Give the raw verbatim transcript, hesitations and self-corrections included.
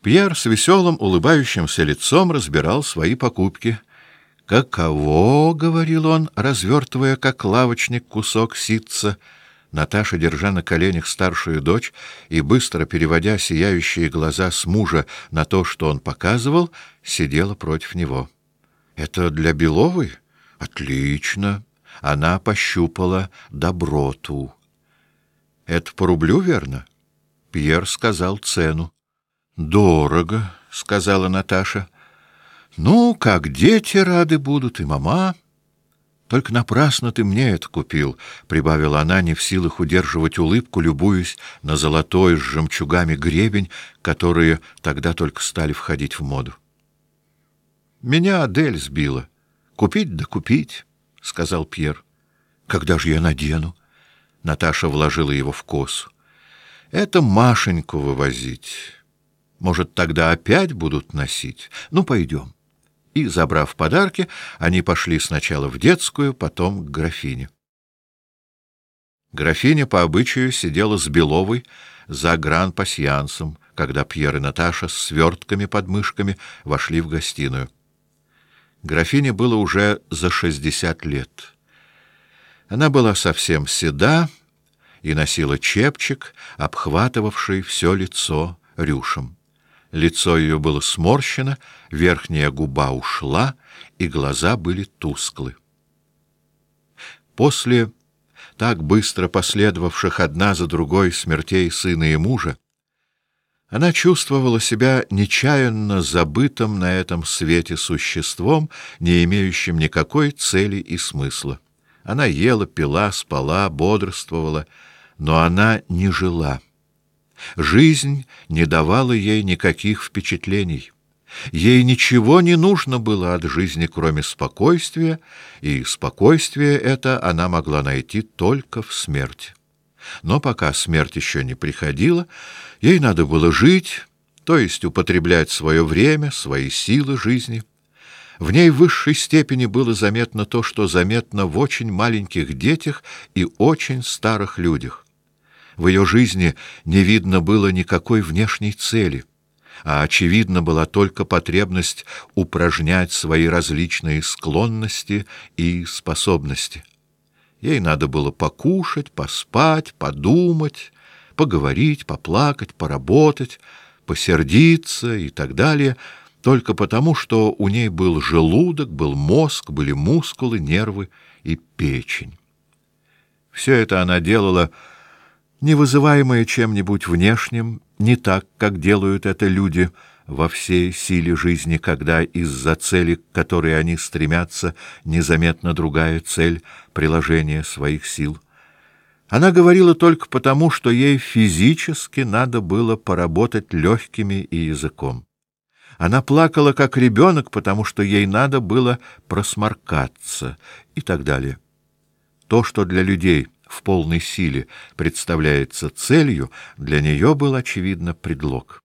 Пьер с веселым, улыбающимся лицом разбирал свои покупки. «Каково, — говорил он, развертывая, как лавочник, кусок ситца». Наташа, держа на коленях старшую дочь и быстро переводя сияющие глаза с мужа на то, что он показывал, сидела против него. «Это для Беловой? Отлично!» Она пощупала доброту. «Это по рублю, верно?» Пьер сказал цену. «Дорого», — сказала Наташа. «Ну, как дети рады будут, и мама. Только напрасно ты мне это купил», — прибавила она, не в силах удерживать улыбку, любуясь на золотой с жемчугами гребень, которые тогда только стали входить в моду. «Меня Адель сбила. Купить да купить», — сказал Пьер. «Когда же я надену?» Наташа вложила его в косу. «Это Машеньку вывозить. Может, тогда опять будут носить? Ну, пойдем». И, забрав подарки, они пошли сначала в детскую, потом к графине. Графиня по обычаю сидела с Беловой за гран-пасьянсом, когда Пьер и Наташа с свертками под мышками вошли в гостиную. Графине было уже за шестьдесят лет. Она была совсем седа и носила чепчик, обхватывавший все лицо рюшем. Лицо ее было сморщено, верхняя губа ушла, и глаза были тусклы. После так быстро последовавших одна за другой смертей сына и мужа, она чувствовала себя нечаянно забытым на этом свете существом, не имеющим никакой цели и смысла. Она ела, пила, спала, бодрствовала, но она не жила. Жизнь не давала ей никаких впечатлений. Ей ничего не нужно было от жизни, кроме спокойствия, и спокойствие это она могла найти только в смерти. Но пока смерть еще не приходила, ей надо было жить, то есть употреблять свое время, свои силы жизни. В ней в высшей степени было заметно то, что заметно в очень маленьких детях и очень старых людях. В ее жизни не видно было никакой внешней цели, а очевидна была только потребность упражнять свои различные склонности и способности. Ей надо было покушать, поспать, подумать, поговорить, поплакать, поработать, посердиться и так далее, только потому, что у ней был желудок, был мозг, были мускулы, нервы и печень. Все это она делала, не вызываемое чем-нибудь внешним, не так, как делают это люди во всей силе жизни, когда из-за цели, к которой они стремятся, незаметна другая цель приложения своих сил. Она говорила только потому, что ей физически надо было поработать легкими и языком. Она плакала как ребенок, потому что ей надо было просморкаться и так далее. То, что для людей в полной силе представляется целью, для нее был, очевидно, предлог.